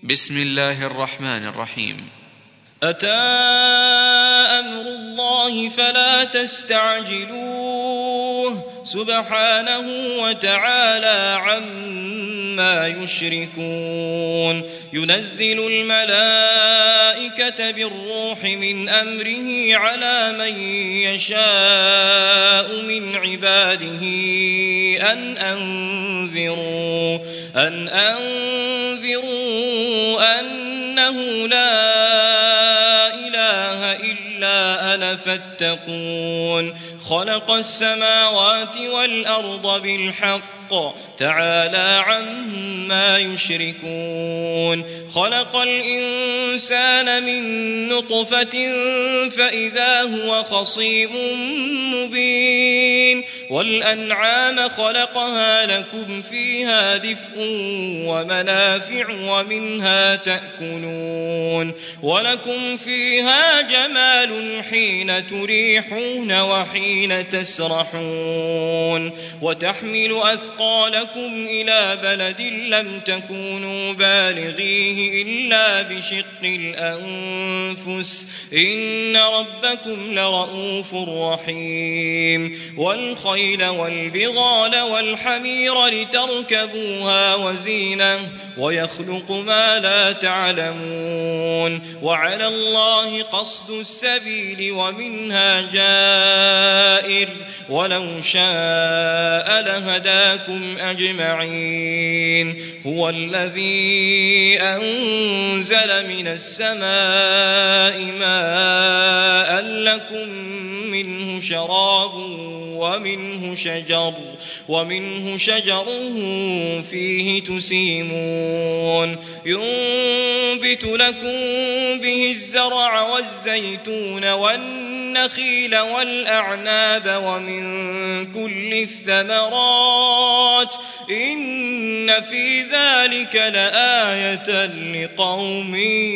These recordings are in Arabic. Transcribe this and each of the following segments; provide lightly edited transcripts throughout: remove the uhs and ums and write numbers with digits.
بسم الله الرحمن الرحيم. أتى أمر الله فلا تستعجلوه سبحانه وتعالى عما يشركون. ينزل الملائكة بالروح من أمره على من يشاء من عباده أن أنذروا أنه لا إله إلا أنا فاتقون. خلق السماوات والأرض بالحق تعالى عما يشركون. خلق الإنسان من نطفة فإذا هو خصيم مبين. والأنعام خلقها لكم فيها دفء ومنافع ومنها تأكلون ولكم فيها جمال حين تريحون وحين تسرحون. وتحمل أثقالكم إلى بلد لم تكونوا بالغيه إلا بشق الأنفس إن ربكم لرؤوف رحيم. والخيل والبغال والحمير لتركبوها وزينة ويخلق ما لا تعلمون. وعلى الله قصد السبيل ومنها جائر ولو شاء لهداكم أجمعين. هو الذي أنزل من السماء ماء لكم منه شراب ومنه شجر فيه تسيمون. ينبت لكم به الزرع والزيتون والنخيل والأعناب ومن كل الثمرات إن في ذلك لآية لقوم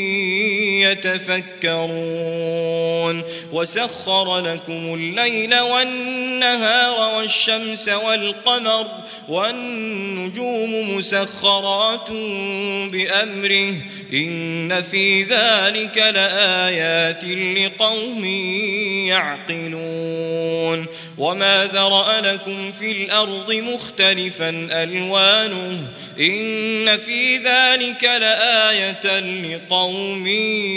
يتفكرون. وسخر لكم الليل والنهار والشمس والقمر والنجوم مسخرات بأمره إن في ذلك لآيات لقوم يعقلون. وما ذرأ لكم في الأرض مختلفا ألوانه إن في ذلك لآية لقوم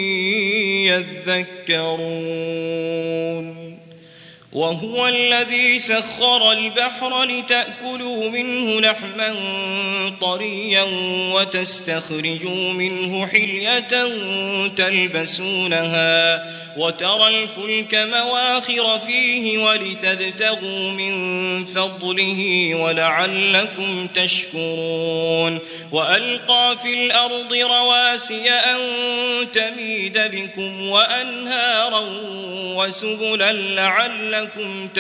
يذكرون. وهو الذي سخر البحر لتأكلوا منه لحما طريا وتستخرجوا منه حلية تلبسونها وترى الفلك مواخر فيه ولتبتغوا من فضله ولعلكم تشكرون. وألقى في الأرض رواسي أن تميد بكم وأنهارا وسبلا لعلكم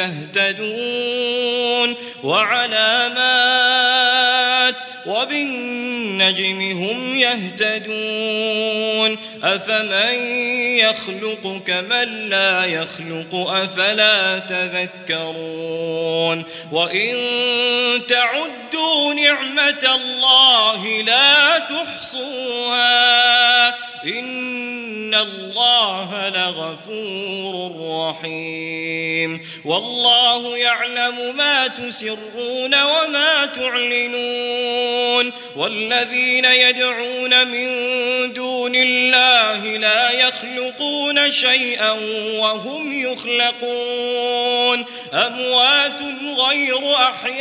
تهتدون. وعلامات وبالنجم هم يهتدون. أفمن يخلق كمن لا يخلق أفلا تذكرون. وإن تعدوا نعمة الله لا تحصوها إن الله لغفور رحيم. والله يعلم ما تسرون وما تعلنون. والذين يدعون من دون الله لا يخلقون شيئا وهم يخلقون أموات غير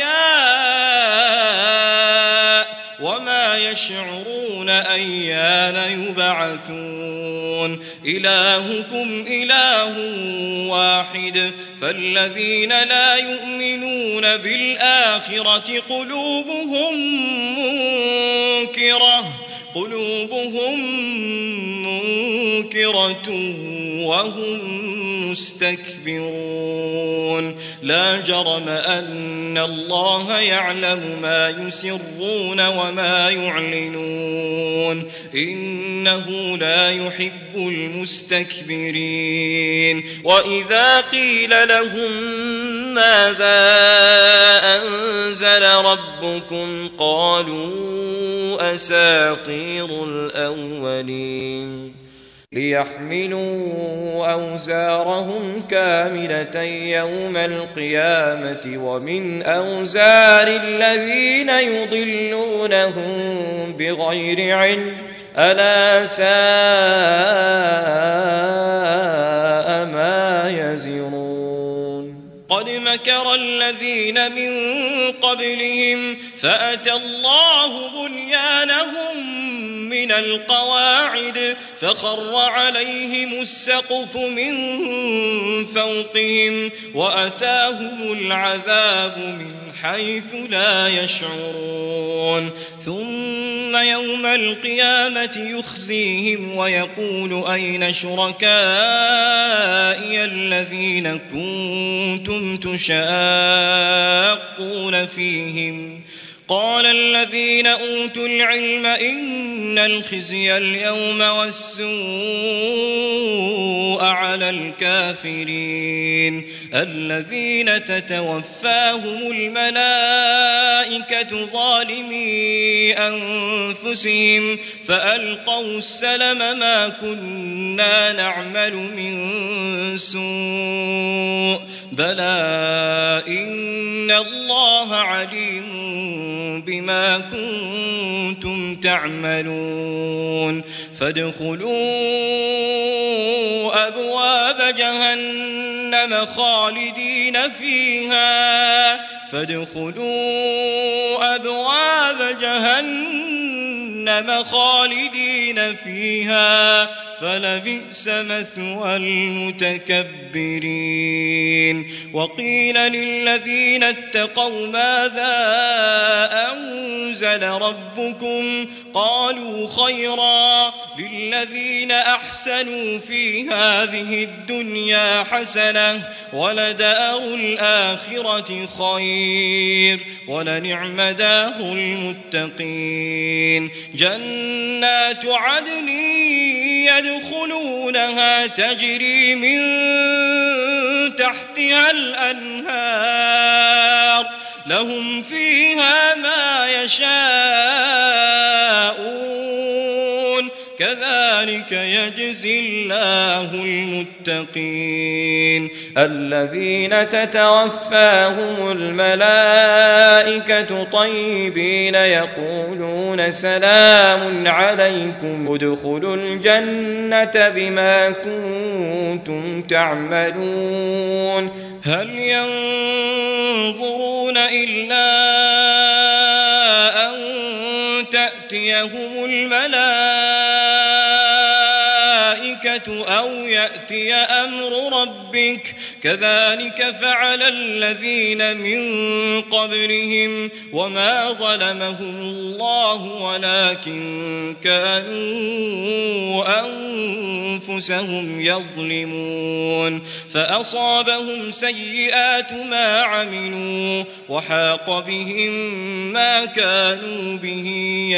أحياء وما يشعرون أيان يبعثون. إلهكم إله واحد فالذين لا يؤمنون بالآخرة قلوبهم منكرة وهم مستكبرون. لا جرم أن الله يعلم ما يسرون وما يعلنون إنه لا يحب المستكبرين. وإذا قيل لهم ماذا أنزل ربكم قالوا أساطير الأولين ليحملوا أوزارهم كاملة يوم القيامة ومن أوزار الذين يضلونهم بغير علم ألا ساء ما يزرون قد مكر الذين من قبلهم فأتى الله بنيانهم من القواعد فخر عليهم السقف من فوقهم وأتاهم العذاب من حيث لا يشعرون ثم يوم القيامة يخزيهم ويقول أين شركائي الذين كنتم تشاقون فيهم قال الذين أوتوا العلم إن الخزي اليوم والسوء على الكافرين الذين تتوفاهم الملائكة ظالمي أنفسهم فألقوا السلم ما كنا نعمل من سوء بلى إن الله عليم بما كنتم تعملون فادخلوا أبواب جهنم خالدين فيها فلبئس مثوى المتكبرين وقيل للذين اتقوا ماذا أنزل ربكم قالوا خيرا للذين أحسنوا في هذه الدنيا حسنة ولدار الآخرة خير ولنعم دار المتقين جنات عدن يدخلونها تجري من تحتها الأنهار لهم فيها ما يشاءون كذلك يجزي الله المتقين الذين تتوفاهم الملائكة طيبين يقولون سلام عليكم ادخلوا الجنة بما كنتم تعملون هل ينظرون إلا أن تأتيهم الملائكة أو يأتي أمر ربك كذلك فعل الذين من قبلهم وما ظلمهم الله ولكن كانوا أنفسهم يظلمون فأصابهم سيئات ما عملوا وحاق بهم ما كانوا به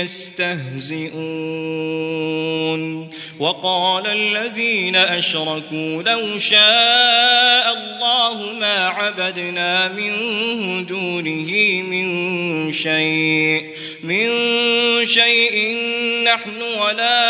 يستهزئون وقال الذين أشركوا لو شاء الله ما عبدنا من دونه من شيء نحن ولا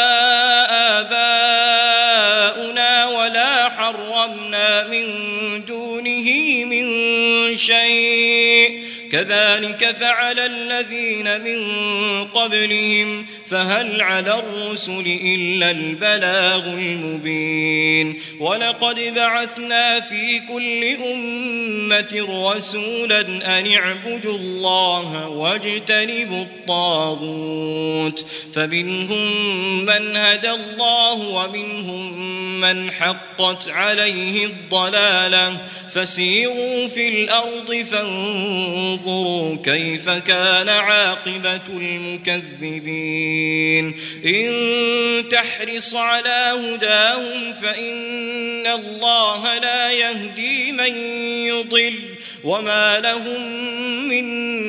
آباؤنا ولا حرمنا من دونه من شيء كذلك فعل الذين من قبلهم فهل على الرسل إلا البلاغ المبين ولقد بعثنا في كل أمة رسولا أن اعبدوا الله واجتنبوا الطاغوت فمنهم من هدى الله ومنهم من حقت عليه الضلالة فسيروا في الأرض فانظروا كيف كان عاقبة المكذبين إن تحرص على هداهم فإن الله لا يهدي من يضل وما لهم من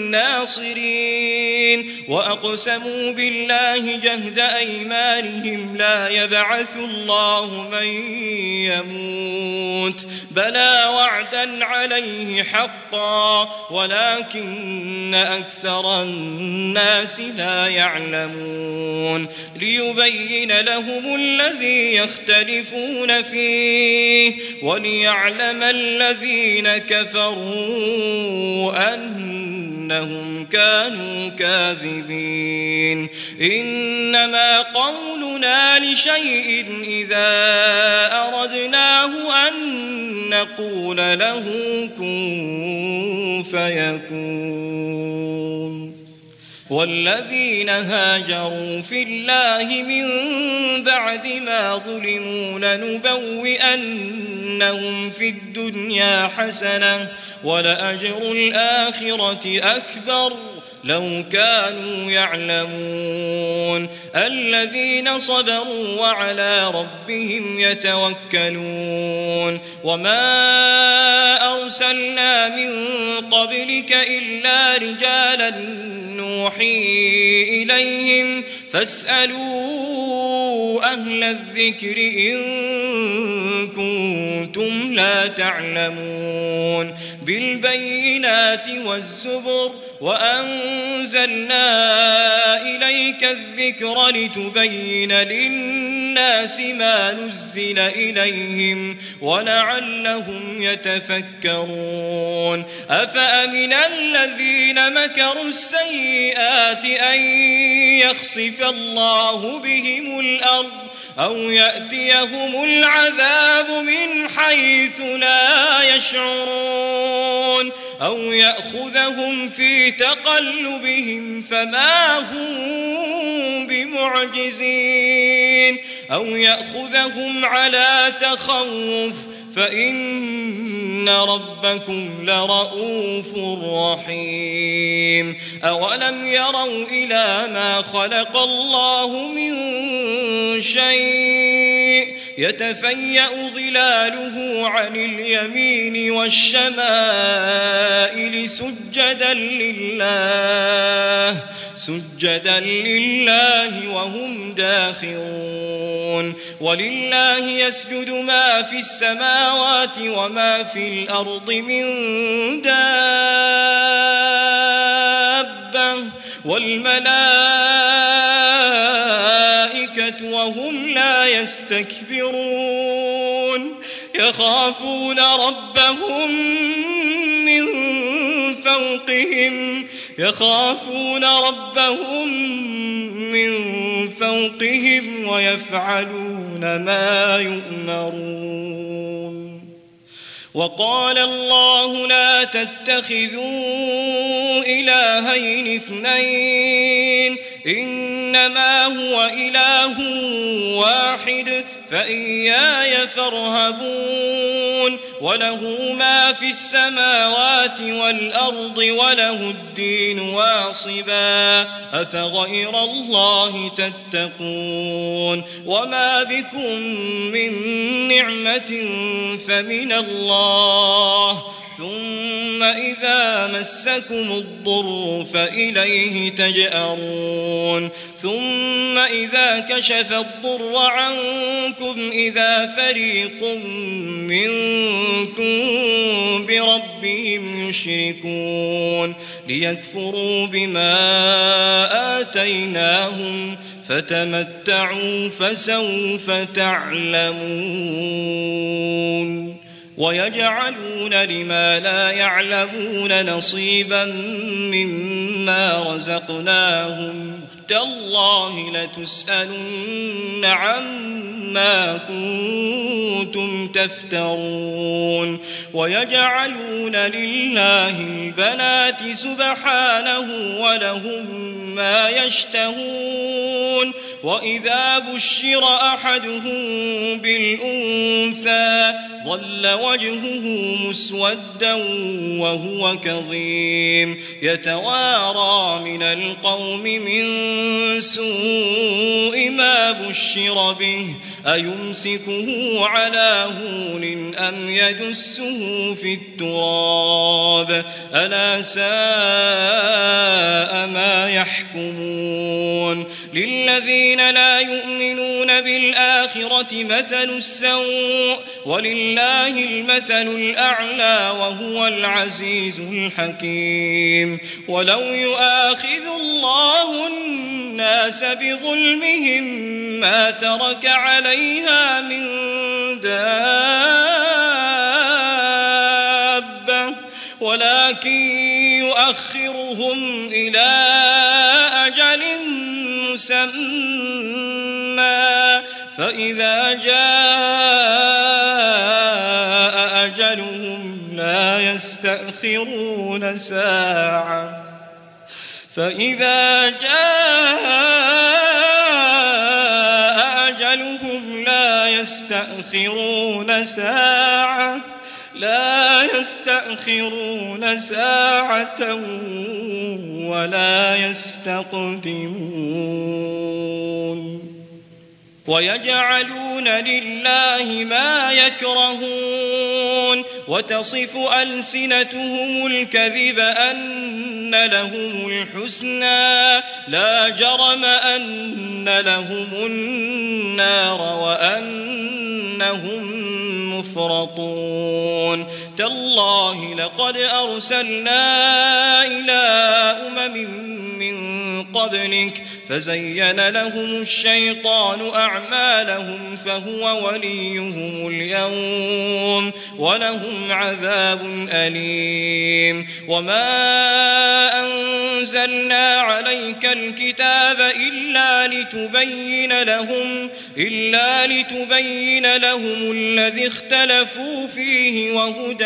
ناصرين وأقسموا بالله جهد أيمانهم لا يبعث الله من يموت بلى وعدا عليه حقا ولكن أكثر الناس لا يعلمون ليبين لهم الذي يختلفون فيه وليعلم الذين كفروا أنهم كانوا كاذبين إنما قولنا لشيء إذا أردناه أن نقول له كن فيكون والذين هاجروا في الله من بعد ما ظلموا لنبوئنهم في الدنيا حسنة ولأجر الآخرة أكبر لو كانوا يعلمون الذين صبروا وعلى ربهم يتوكلون وما أرسلنا من قبلك إلا رجالا نوحي إليهم فاسألوا أهل الذكر إن كنتم لا تعلمون بالبينات والزبر وأنزلنا إليك الذكر لتبين للناس ما نزل إليهم ولعلهم يتفكرون أفأمن الذين مكروا السيئات أن يخسف الله بهم الأرض أو يأتيهم العذاب من حيث لا يشعرون أو يأخذهم في تقلبهم فما هم بمعجزين أو يأخذهم على تخوف فإن ربكم لرؤوف رحيم أولم يروا إلى ما خلق الله من شيء يتفيأ ظلاله عن اليمين والشمائل سجدا لله وهم داخرون ولله يسجد ما في السماوات وما في الأرض من دابة والملائكة وهم لا يستكبرون يخافون ربهم من فوقهم ويفعلون ما يؤمرون وقال الله لا تتخذوا إلهين اثنين إنما هو إله واحد فإياي فارهبون وله ما في السماوات والأرض وله الدين واصبا أفغير الله تتقون وما بكم من نعمة فمن الله ثم إذا مسكم الضر فإليه تجأرون ثم إذا كشف الضر عنكم إذا فريق منكم بربهم يشركون ليكفروا بما آتيناهم فتمتعوا فسوف تعلمون ويجعلون لما لا يعلمون نصيبا مما رزقناهم تالله لتسألن عما كنتم تفترون ويجعلون لله البنات سبحانه ولهم ما يشتهون وإذا بشر أحدهم بالأنثى ظل وجهه مسودا وهو كظيم يتوارى من القوم من سوء ما بشر به أيمسكه على هون أم يدسه في التراب ألا ساء ما يحكمون للذين لا يؤمنون بالآخرة مثل السوء ولله المثل الأعلى وهو العزيز الحكيم ولو يؤاخذ الله الناس بظلمهم ما ترك عليها من دابة ولكن يؤخرهم إلى أجل مسمى فإذا جاء أجلهم لا يستأخرون ساعة فإذا جاء أجلهم لا يستأخرون ساعة ولا يستقدمون ويجعلون لله ما يكرهون وتصف ألسنتهم الكذب أن لهم الحسنى لا جرم أن لهم النار وأنهم مفرطون تالله لقد أرسلنا إلى من قبلك فزين لهم الشيطان أعمالهم فهو وليهم اليوم ولهم عذاب أليم وما أنزلنا عليك الكتاب إلا لتبين لهم الذي اختلفوا فيه وهدى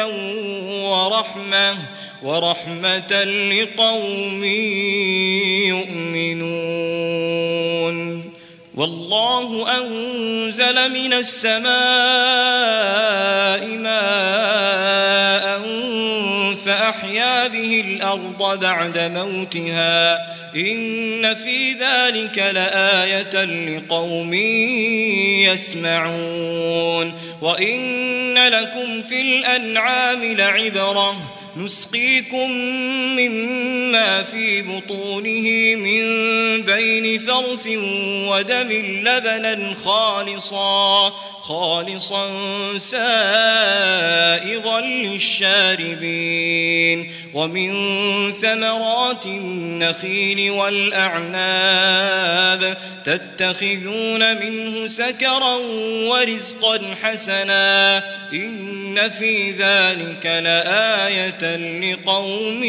ورحمة لقوم يؤمنون والله أنزل من السماء ماء فأحيا به الأرض بعد موتها إن في ذلك لآية لقوم يسمعون وإن لكم في الأنعام لعبرة نسقيكم مما في بطونه من بين فرث ودم لبنا خالصا سائغا للشاربين ومن ثمرات النخيل والأعناب تتخذون منه سكرا ورزقا حسنا إن في ذلك لآية لقوم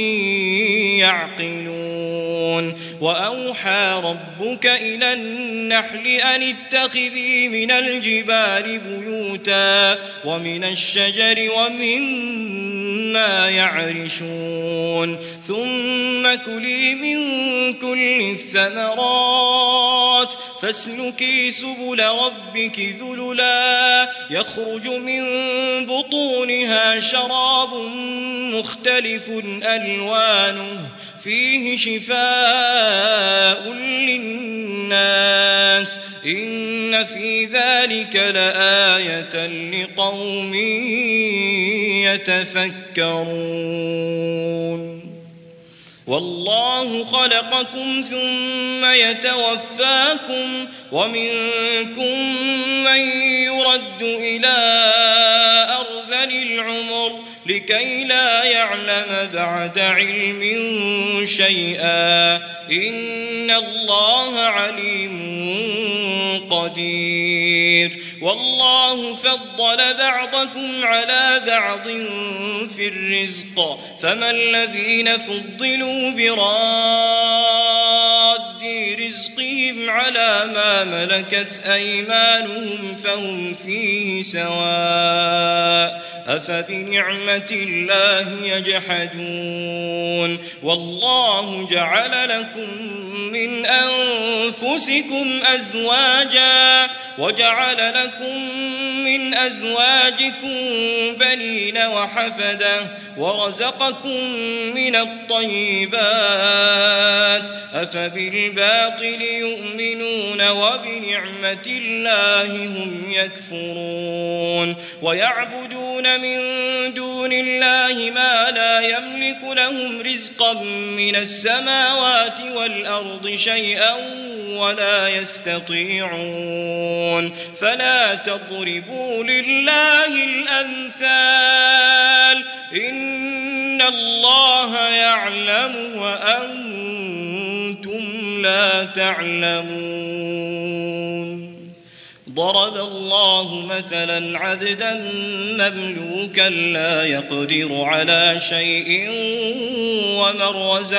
يعقلون وأوحى ربك إلى النحل أن اتخذي من الجبال بيوتا ومن الشجر ومما يعرشون ثم كلي من كل الثمرات فاسلكي سبل ربك ذللا يخرج من بطونها شراب مختلف ألوانه فيه شفاء للناس إن في ذلك لآية لقوم يتفكرون والله خلقكم ثم يتوفاكم ومنكم من يرد إلى أرذل العمر لكي لا يعلم بعد علم شيئا إن الله عليم قدير والله فضل بعضكم على بعض في الرزق فما الذين فضلوا براد رَادِّي رِزْقِهِمْ عَلَى مَا مَلَكَتْ أَيْمَانُهُمْ فَهُمْ فِيهِ سَوَاءٌ أَفَبِنِعْمَةِ اللَّهِ يَجْحَدُونَ وَاللَّهُ جَعَلَ لَكُم مِّنْ أَنفُسِكُمْ أَزْوَاجًا وَجَعَلَ لَكُم مِّنْ أَزْوَاجِكُمْ بَنِينَ وَحَفَدَةً وَرَزَقَكُم مِّنَ الطَّيِّبَاتِ أَفَبِالْبَاطِلِ يُؤْمِنُونَ وَبِنِعْمَةِ اللَّهِ هُمْ يَكْفُرُونَ وَيَعْبُدُونَ مِن دُونِ اللَّهِ مَا لَا يَمْلِكُ لَهُمْ رِزْقًا مِّنَ السَّمَاوَاتِ وَالْأَرْضِ شَيْئًا ولا يستطيعون فلا تضربوا لله الأمثال إن الله يعلم وأنتم لا تعلمون. ضرب الله مثلا عبدا مملوكا لا يقدر على شيء ومن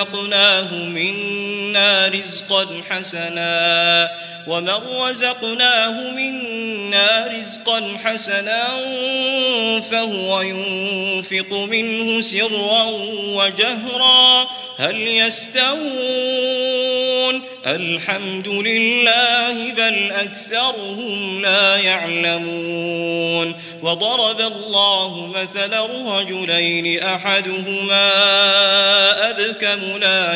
رزقناه منا رزقا حسنا فهو ينفق منه سرا وجهرا هل يستوون الحمد لله بل أكثرهم لا يعلمون. وضرب الله مثلا رجلين أحدهما أبكم لا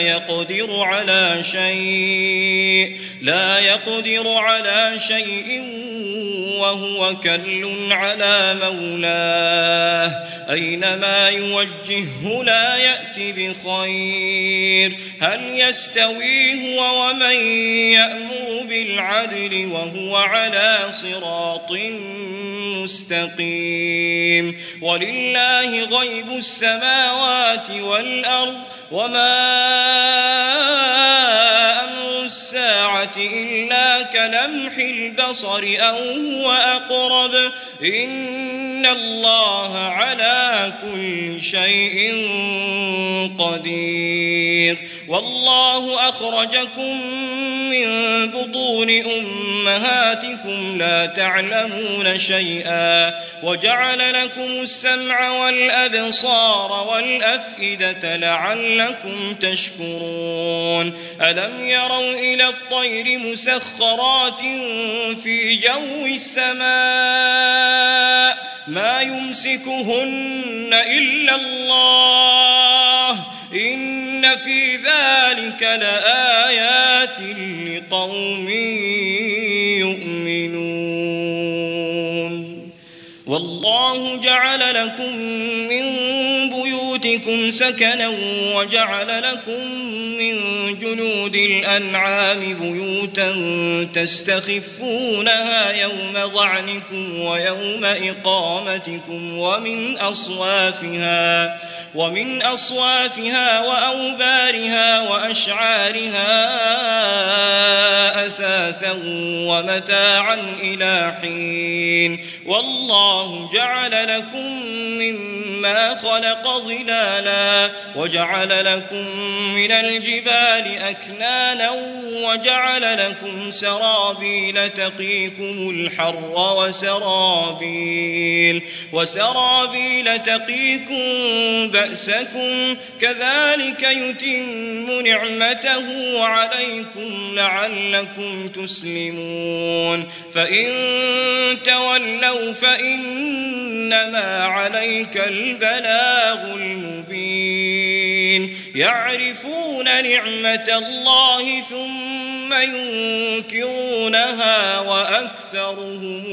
يقدر على شيء وهو كل على مولاه أينما يوجهه لا يأتي بخير هل يستوي هو ومن يأمر بالعدل وهو على صراط مستقيم. ولله غيب السماوات والأرض وما أمر الساعة إلا كلمح البصر أو هو أقرب إن الله على كل شيء قدير. والله أخرجكم من بطون أمهاتكم لا تعلمون شيئا وجعل لكم السمع والأبصار والأفئدة لعلكم تشكرون. ألم يروا إلى الطير مسخرات في جو السماء ما يمسكهن إلا الله إن في ذلك لآيات لقوم يؤمنون. والله جعل لكم من بيوتكم سكنا وجعل لكم من جلود الأنعام بيوتا تستخفونها يوم ظعنكم ويوم إقامتكم ومن أصوافها وأوبارها وأشعارها أثاثا ومتاعا إلى حين. والله جعل لكم مما خلق ظلالا وجعل لكم من الجبال أكنانا وجعل لكم سرابيل تقيكم الحر وسرابيل تقيكم بأسكم كذلك يتم نعمته عليكم لعلكم تسلمون. فإن تولوا فإنما عليك البلاغ المبين. يعرفون نعمة الله ثم ينكرونها وأكثرهم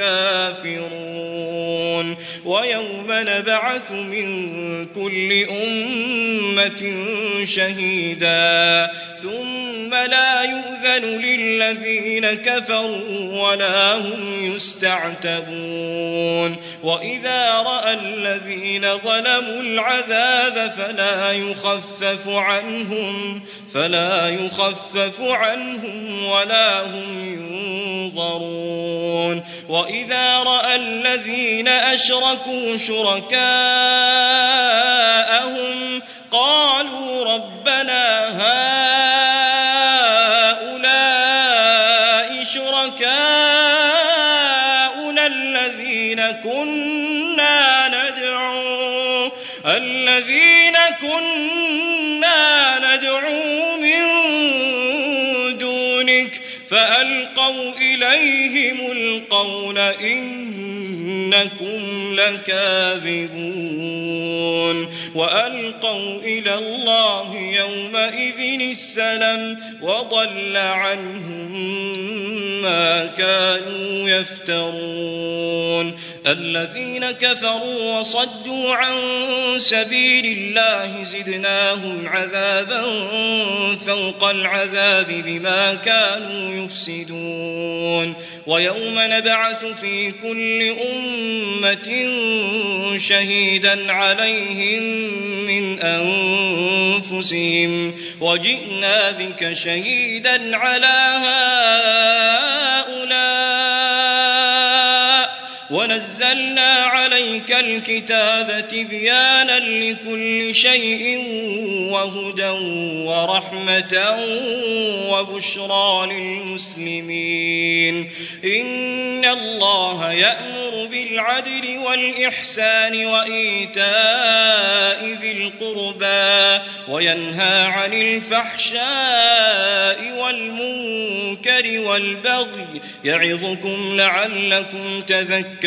الكافرون. ويوم نبعث من كل أمة شهيدا ثم لا يؤذن للذين كفروا ولا هم يستعتبون. وإذا رأى الذين ظلموا العذاب فلا يخفف عنهم ولا هم ينظرون. وإذا رأى الذين أشركوا شركاءهم قالوا ربنا هؤلاء الذين كنا ندعو من دونك فألقوا إليهم القول إنكم لكاذبون وألقوا إلى الله يومئذ السلم وضل عنهم ما كانوا يفترون الذين كفروا وصدوا عن سبيل الله زدناهم عذابا فوق العذاب بما كانوا يفسدون ويوم نبعث في كل أمة شهيدا عليهم من أنفسهم وجئنا بك شهيدا على هؤلاء ونزلنا عليك الكتاب تبيانا لكل شيء وهدى ورحمة وبشرى للمسلمين إن الله يأمر بالعدل والإحسان وإيتاء ذي القربى وينهى عن الفحشاء والمنكر والبغي يعظكم لعلكم تذكرون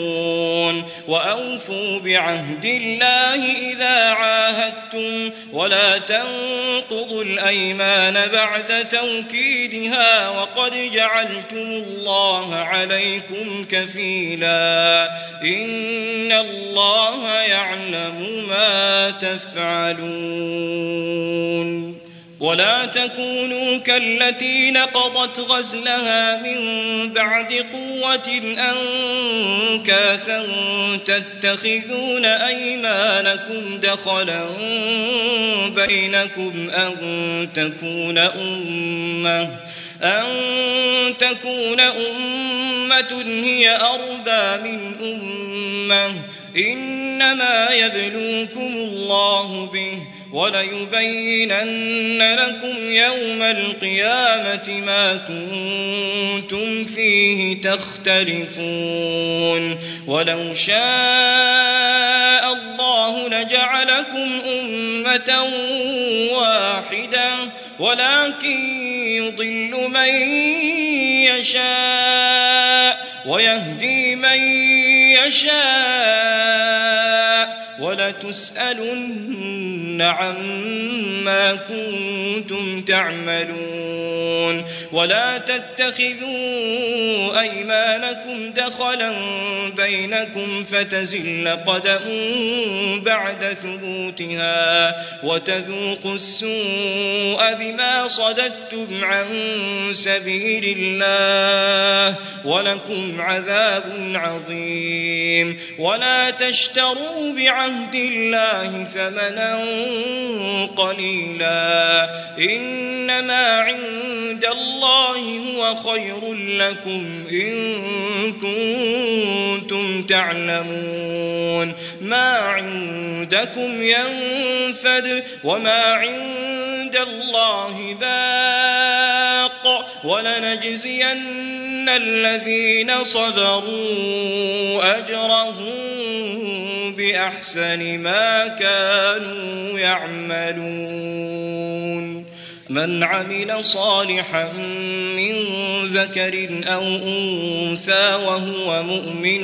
وأوفوا بعهد الله إذا عاهدتم ولا تنقضوا الأيمان بعد توكيدها وقد جعلتم الله عليكم كفيلا إن الله يعلم ما تفعلون ولا تكونوا كالتي نقضت غزلها من بعد قوة أنكاثا تتخذون أيمانكم دخلا بينكم أن تكون أمة هي أربى من أمة إنما يبلوكم الله به وليبينن لكم يوم القيامة ما كنتم فيه تختلفون ولو شاء الله لجعلكم أمة واحدة ولكن يضل من يشاء ويهدي من يشاء ولتسألن عما كنتم تعملون ولا تتخذوا أيمانكم دخلا بينكم فتزل قدم بعد ثبوتها وتذوقوا السوء بما صددتم عن سبيل الله ولكم عذاب عظيم ولا تشتروا بعهد الله ثمنا قليلا إنما عند الله هو خير لكم إن كنتم تعلمون ما عندكم ينفد وما عند الله باق ولنجزين الذين صبروا أجرهم بأحسن ما كانوا يعملون من عمل صالحا من ذكر أو أنثى وهو مؤمن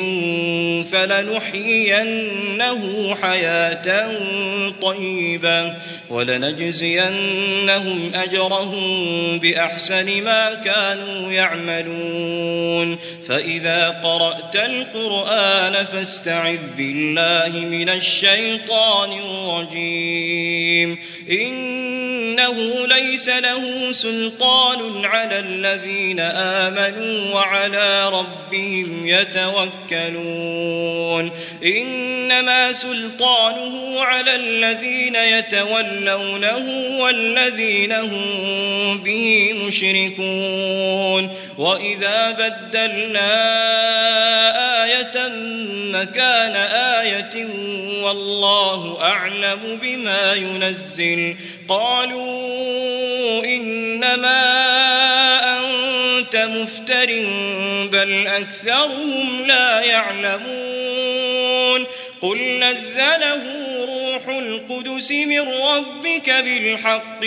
فلنحيينه حياة طيبة ولنجزينهم أجرهم بأحسن ما كانوا يعملون فإذا قرأت القرآن فاستعذ بالله من الشيطان الرجيم إنه ليس له سلطان على الذين آمنوا وعلى ربهم يتوكلون إنما سلطانه على الذين يتولونه والذين هم به مشركون وإذا بدلنا آية مكان آية والله أعلم بما ينزل قالوا إنما أنت مفتر بل أكثرهم لا يعلمون قل نزله روح القدس من ربك بالحق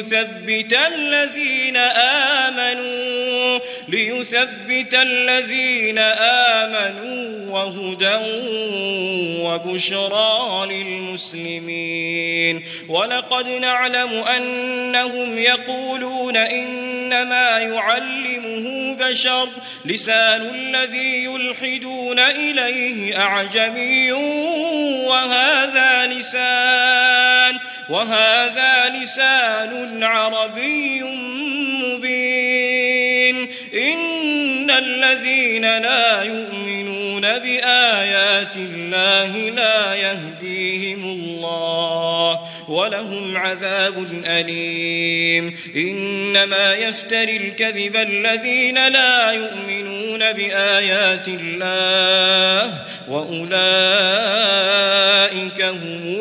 ليثبت الذين آمنوا وهدى وبشرى للمسلمين ولقد نعلم أنهم يقولون إنما يعلمه بشر لسان الذي يلحدون إليه أعجمي وهذا لسان عربي مبين إن الذين لا يؤمنون بآيات الله لا يهديهم الله ولهم عذاب أليم إنما يفتري الكذب الذين لا يؤمنون بآيات الله وأولئك هم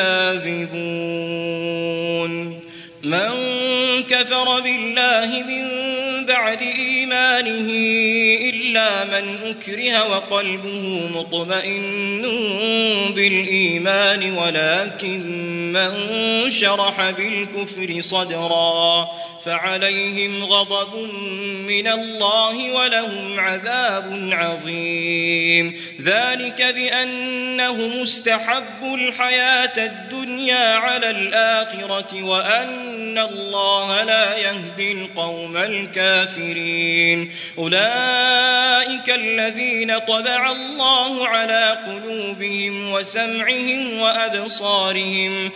الكاذبون من كفر بالله من بعد إيمانه إلا من أكره وقلبه مطمئن بالإيمان ولكن من شرح بالكفر صدرا فعليهم غضب من الله ولهم عذاب عظيم ذلك بأنهم استحبوا الحياة الدنيا على الآخرة وأن الله لا يهدي القوم الكافرين أولئك الذين طبع الله على قلوبهم وسمعهم وأبصارهم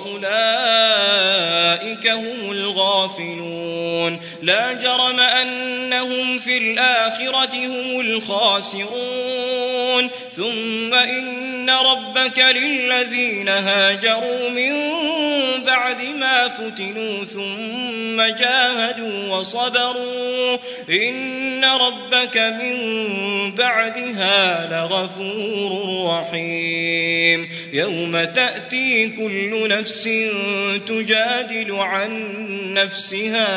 وأولئك هم الغافلون لا جرم أنهم في الآخرة هم الخاسرون ثم إن ربك للذين هاجروا من بعد ما فتنوا ثم جاهدوا وصبروا إن ربك من بعدها لغفور رحيم يوم تأتي كل نفس تجادل عن نفسها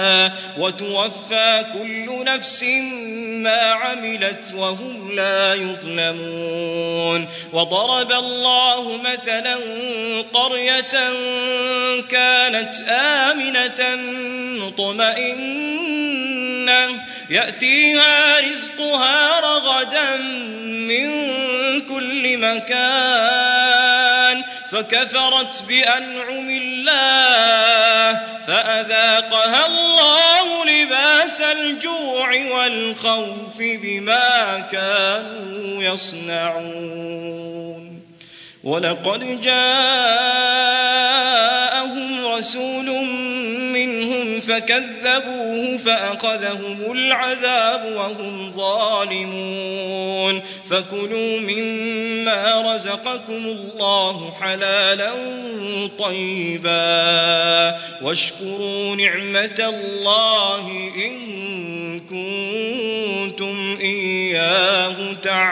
وتوفى كل نفس ما عملت وهم لا يظلمون وضرب الله مثلا قرية كانت آمنة مطمئنة يأتيها رزقها رغدا من كل مكان فكفرت بأنعم الله فأذاقها الله لباس الجوع والخوف بما كانوا يصنعون ولقد جاءهم رسول منهم فكذبوه فأخذهم العذاب وهم ظالمون فكلوا مما رزقكم الله حلالا طيبا واشكروا نعمة الله إن كنتم إياه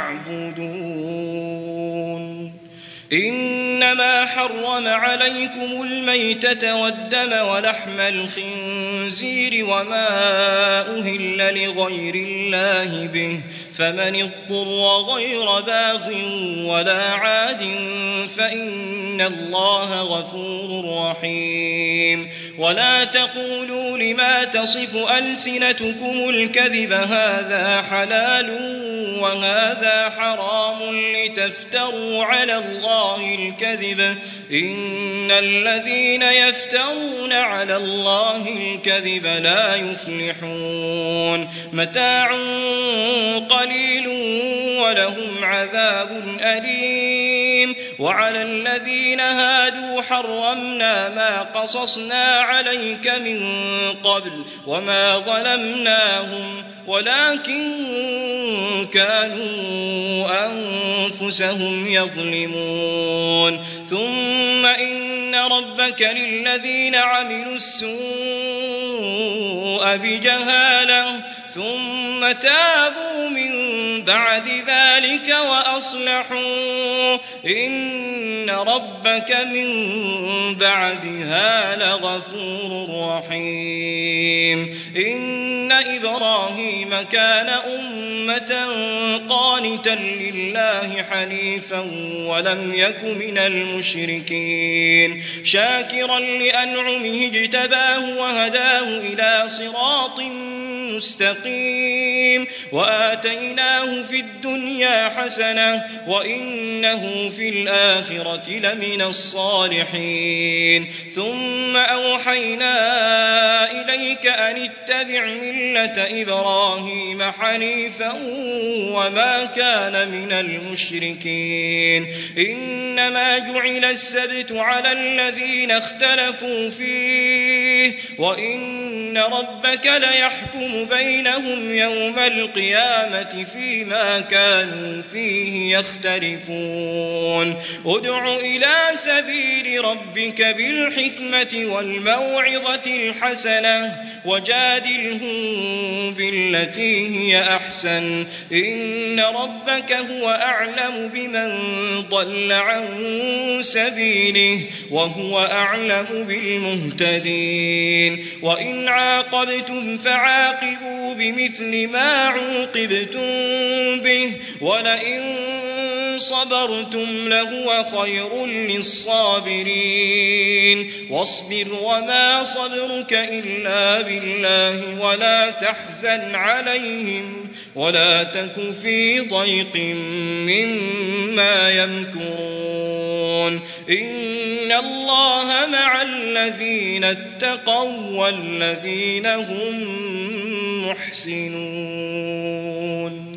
تعبدون إنما حرم عليكم الميتة والدم ولحم الخنزير وما أهل لغير الله به فمن اضطر غير باغ ولا عاد فإن الله غفور رحيم ولا تقولوا لما تصف ألسنتكم الكذب هذا حلال وهذا حرام لتفتروا على الله الكذب إن الذين يفترون على الله الكذب لا يفلحون متاع قليل ولهم عذاب أليم وعلى الذين هادوا حرمنا ما قصصنا عليك من قبل وما ظلمناهم ولكن كانوا أنفسهم يظلمون ثم إن ربك للذين عملوا السوء بجهالة ثم تابوا من بعد ذلك وأصلحوا إن ربك من بعدها لغفور رحيم إن إبراهيم كان أمة قانتا لله حنيفا ولم يك من المشركين شاكرا لأنعمه اجتباه وهداه إلى صراط مستقيم وآتيناه في الدنيا حسنة وإنه في الآخرة لمن الصالحين ثم أوحينا إليك أن اتبع ملة إبراهيم حنيفا وما كان من المشركين إنما جعل السبت على الذين اختلفوا فيه وإن ربك ليحكم بينهم يوم القيامة فيما كانوا فيه يختلفون ادع إلى سبيل ربك بالحكمة والموعظة الحسنة وجادلهم بالتي هي أحسن إن ربك هو أعلم بمن ضل عن سبيله وهو أعلم بالمهتدين وإن عاقبتم فعاقبوا بمثل ما عوقبتم به ولئن صبرتم لهو خير للصابرين واصبر وما صبرك إلا بالله ولا تحزن عليهم ولا تك في ضيق مما يمكرون إن الله مع الذين اتقوا والذين هم محسنون